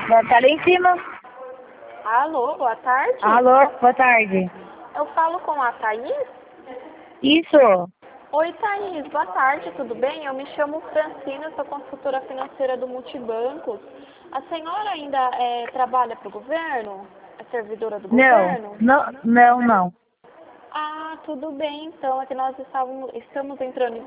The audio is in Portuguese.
Tá lá em cima. Alô, boa tarde. Alô, boa tarde. Eu falo com a Thaís? Isso. Oi, Thaís, boa tarde, tudo bem? Eu me chamo Francina, sou consultora financeira do Multibancos. A senhora ainda trabalha para o governo? É servidora do governo? Não. Ah, tudo bem, então. É que nós estamos entrando em